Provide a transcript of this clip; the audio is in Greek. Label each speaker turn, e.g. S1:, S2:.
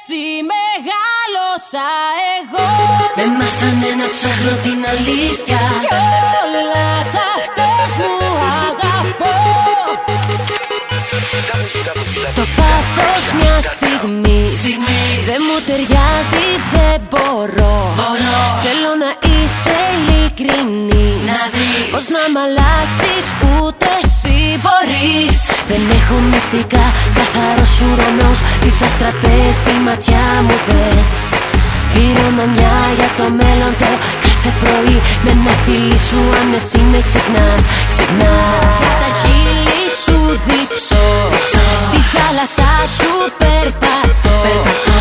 S1: έτσι μεγάλωσα εγώ.
S2: Με μάθανε να ψάχνω την αλήθεια
S1: κι όλα ταυτός μου αγαπώ.
S2: Το πάθος μια στιγμή δεν μου ταιριάζει, δεν μπορώ. Θέλω να είσαι ειλικρινής, πως να μ' αλλάξεις ούτε εσύ μπορείς. Δεν έχω μυστικά, καθαρός ουρανός, τις αστραπές στη ματιά μου δες. Κληρονομιά για το μέλλον το κάθε πρωί, με ένα φίλι σου αν εσύ με ξεχνάς.
S1: Σαν τα χείλη σου διψώ, στη θάλασσα σου περπατώ.